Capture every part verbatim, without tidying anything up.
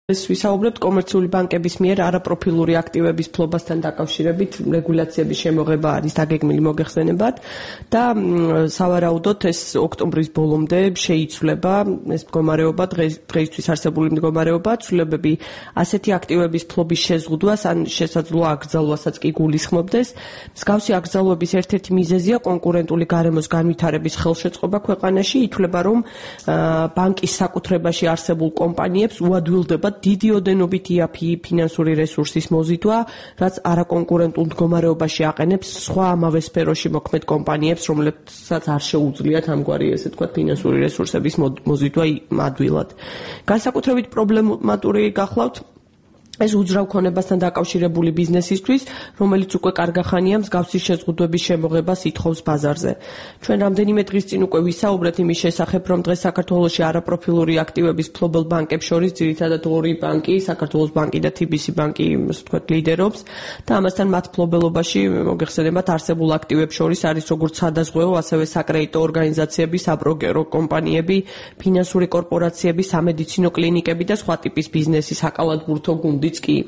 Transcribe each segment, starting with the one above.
ეს ვისაუბრებთ კომერციული ბანკების მიერ არაპროფილური აქტივების ფლობასთან დაკავშირებით რეგულაციების შემოღება არის დაგეგმილი მოგეხსენებათ და სავარაუდოდ ეს ოქტომბრის ბოლომდე შეიცვლება ეს მდგომარეობა დღეისთვის არსებული მდგომარეობა ცვლილებები ასეთი აქტივების ფლობის შეზღუდვას ან შესაძლო აკრძალვასაც კი გულისხმობდეს მსგავსი აკრძალვების ერთ-ერთი მიზეზია კონკურენტული გარემოს განვითარების ხელშეწყობა ქვეყანაში ითვლება რომ ბანკის საკუთრებაში არსებულ კომპანიებს უადვილდება დიდი ოდენობით იაფი ფინანსური რესურსის მოზიდვა, რაც არაკონკურენტულ მდგომარეობაში აყენებს სხვა ამავე სფეროში მოქმედ კომპანიებს, რომლებსაც არ შეუძლიათ ამგვარი ესე ვთქვათ ფინანსური რესურსების მოზიდვა ადვილად. განსაკუთრებით პრობლემატური გახლავთ ეს უძრავ ქონებასთან დაკავშირებული ბიზნესისთვის, რომელიც უკვე კარგახანია მსგავსი შეზღუდვების შემოღებას ითხოვს ბაზარზე. ჩვენ რამდენიმე დღის წინ უკვე ვისაუბრეთ იმის შესახებ, რომ დღეს საქართველოში არაპროფილური აქტივების ფლობელ ბანკებს შორის ძირითადად ორი ბანკი, საქართველოს ბანკი და თი ბი სი ბანკი, ასე ვთქვათ, ლიდერობს და ამასთან მათ ფლობელობაში მოგეხსენებათ არსებულ აქტივებს შორის არის როგორც სადაზღვეო, ასევე საკრედიტო ორგანიზაციები, საბროკერო კომპანიები, ფინანსური კორპორაციები, სამედიცინო კლინიკები და სხვა ტიპის ბიზნესი, საკალათბურთო გუნდი.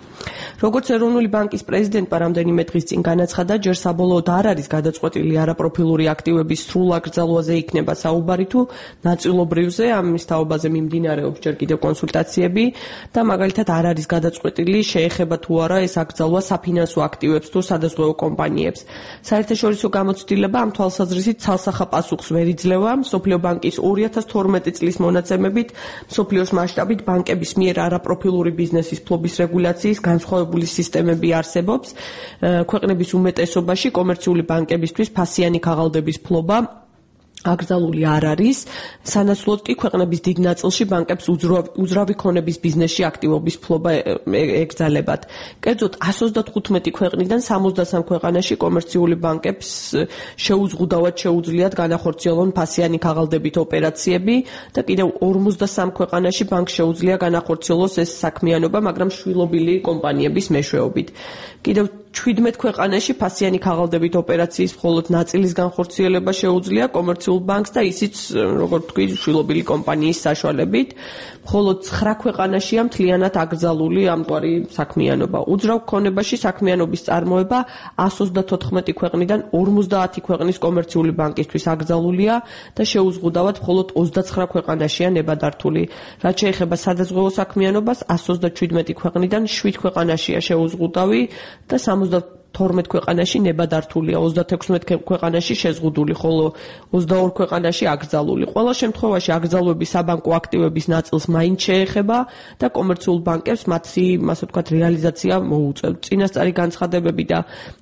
როგორც ეროვნული ბანკის პრეზიდენტმა რამდენიმე დღის წინ განაცხადა, ჯერ საბოლოოდ არ არის გადაწყვეტილი არაპროფილური აქტივების სრულ აკრძალვაზე იქნება საუბარი თუ ნაწილობრივზე, ამის თაობაზე მიმდინარეობს ჯერ კიდევ კონსულტაციები და მაგალითად არ არის გადაწყვეტილი შეეხება თუ არა ეს აკრძალვა საფინანსო აქტივებს თუ სადაზღვეო კომპანიებს. საერთაშორისო გამოცდილება ამ თვალსაზრისით ცალსახა პასუხს ვერ იძლევა. მსოფლიო ბანკის ორი ათას თორმეტი წლის მონაცემებით მსოფლიოს მასშტაბით ბანკების მიერ არაპროფილური ბიზნესის ფლობის რეგულაციის განსხვავებული სისტემები არსებობს. ქვეყნების უმეტესობაში კომერციული ბანკებისთვის ფასიანი ქაღალდების ფლობა აკრძალული არ არის, სანაცვლოდ კი ქვეყნების დიდ ნაწილში ბანკებს უძრავი ქონების ბიზნესში აქტივობის ფლობა ეკრძალებათ. კერძოდ εκατს ოცდათხუთმეტი ქვეყნიდან სამოცდასამ ქვეყანაში კომერციული ბანკებს შეუზღუდავად შეუძლიათ განახორციელონ ფასიანი ქაღალდებით ოპერაციები და კიდევ ორმოცდასამ ქვეყანაში ბანკს შეუძლია განახორციელოს ეს საქმიანობა, მაგრამ შვილობილი კომპანიების მეშვეობით. კიდევ ჩვიდმეტ ქვეყანაში ფასიანი ქაღალდებით ოპერაციის მხოლოდ ნაწილის განხორციელება შეუძლია კომერციულ ბანკს და ისიც, როგორც თქვი, შვილობილი კომპანიის საშუალებით. მხოლოდ ცხრა ქვეყანაშია მთლიანად აკრძალული ამგვარი საქმიანობა. უძრავ ქონებაში საქმიანობის წარმოება εκατს ოცდათოთხმეტი ქვეყნიდან ორმოცდაათი ქვეყნის კომერციული ბანკისთვის აკრძალულია და შეუზღუდავად მხოლოდ ოცდაცხრა ქვეყანაშია ნებადართული. რაც შეეხება სადაზღვეო საქმიანობას, εκατს ოცდაჩვიდმეტი ქვეყნიდან შვიდ ქვეყანაშია შეუზღუდავი და სამოცდათორმეტ ქვეყანაში ნებადართულია, ოცდათექვსმეტ ქვეყანაში შეზღუდული, ხოლო ოცდაორ ქვეყანაში აკრძალული. ყველა შემთხვევაში აკრძალვები საბანკო აქტივების ნაწილს მაინც შეეხება და კომერციულ ბანკებს მათი, ასე ვთქვათ, რეალიზაცია მოუწევთ. წინასწარი განცხადებები და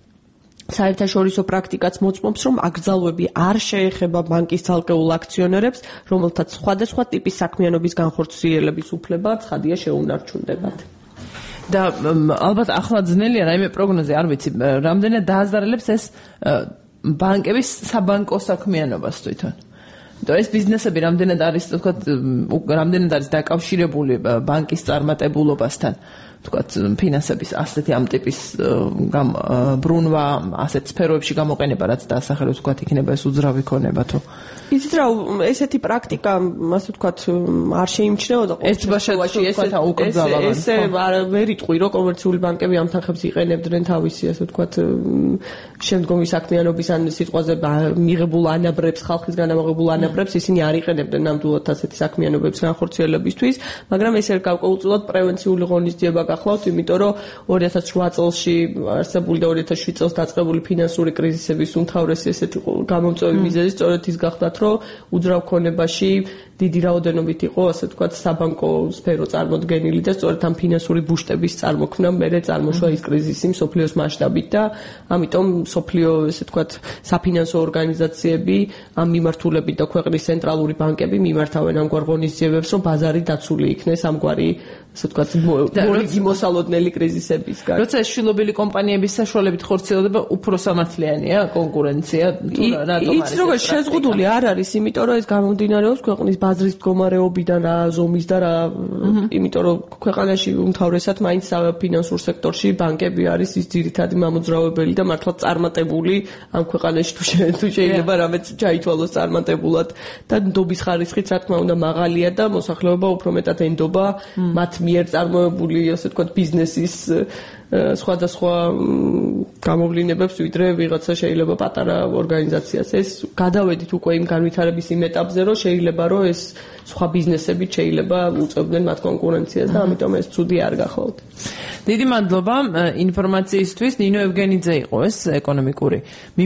საერთაშორისო პრაქტიკაც მოწმობს, რომ აკრძალვები არ შეეხება ბანკის ცალკეულ აქციონერებს, რომელთაც სხვადასხვა ტიპის საქმიანობის განხორციელების უფლება ცხადია შეუნარჩუნდებათ. და ალბათ ახლა ძნელია რაიმე პროგნოზი არ ვიცი რამდენად დააზარალებს ეს ბანკების საბანკო საქმიანობას თვითონ. და ეს ბიზნესები რამდენად არის თქვათ რამდენად არის დაკავშირებული ბანკის წარმატებულობასთან თქვათ ფინანსების ასეთი ამ ტიპის ბრუნვა ასეთ სფეროებში გამოყენება რაც დაასახელებს თქვათ იქნება ეს უძრავი ქონება თუ იცით რა ესეთი პრაქტიკა ასე ვთქვათ არ შეიმჩნეოდა ერთბაშეთში ესეთა უკრძალავენ ესე ვერ იტყვი რომ კომერციული ბანკები ამ თანხებს იყენებდნენ თავისი ასე ვთქვათ შემდგომი საქმიანობის ან სიტყვაზე მიღებულ ანაბრებს ხალხისგან ამაღებულ ანაბრებს ისინი არ იყენებდნენ ნამდვილად ასეთი საქმიანობების განხორციელებისთვის მაგრამ ეს ერთ გავკეთილად პრევენციული ღონისძიება გახლავთ იმიტომ რომ ორი ათას რვა წელში არსებული და ორი ათას შვიდ წელს დაწყებული ფინანსური კრიზისების უმთავრესი ესეთი გამომწვევი მიზეზი სწორედ ის გახლავთ რომ უძრავ ქონებაში დიდი რაოდენობით იყო ასე ვთქვათ საბანკო სფერო წარმოდგენილი და სწორედ ამ ფინანსური ბუშტების წარმოქმნა მერე წარმოშვა ის კრიზისი მსოფლიოს მასშტაბით და ამიტომ მსოფლიო ესე ვთქვათ საფინანსო ორგანიზაციები ამ მიმართულებით და ქვეყნის ცენტრალური ბანკები მიმართავენ ამგვარ ღონისძიებებს რომ ბაზარი დაცული იქნეს ამგვარი ასე ვთქვათ მოლოგი მოსალოდნელი კრიზისებისგან. როცა ეს შვილობილი კომპანიების საშუალებით ხორციელდება უფრო სამართლიანია კონკურენცია თუ რატომ არის? ის როგორ შეზღუდული არ არის, იმიტომ რომ ეს გამომდინარეობს ქვეყნის ბაზრის მდგომარეობიდან რა ზომის და რა იმიტომ რომ ქვეყანაში უმთავრესად მაინც ფინანსურ სექტორში ბანკები არის ის ძირითადი მამოძრავებელი და მართლაც წარმატებული ამ ქვეყანაში თუ შეიძლება რამეც ჩაითვალოს წარმატებულად და ნდობის ხარისხიც რა თქმა უნდა მაღალია და მოსახლეობა უფრო მეტად ენდობა მათ მიერ წარმოებული, ასე ვთქვათ, ბიზნესის სხვადასხვა გამოვლინებებს, ვიდრე ვიღაცა შეიძლება პატარა ორგანიზაციას. ეს გადავედით უკვე იმ განვითარების იმ ეტაპზე, რომ შეიძლება რომ ეს სხვა ბიზნესები შეიძლება უწევდნენ მათ კონკურენციას და ამიტომ ეს ცუდი არ გახლავთ. დიდი მადლობა ინფორმაციისთვის. ნინო ევგენიძე იყო ეს ეკონომიკური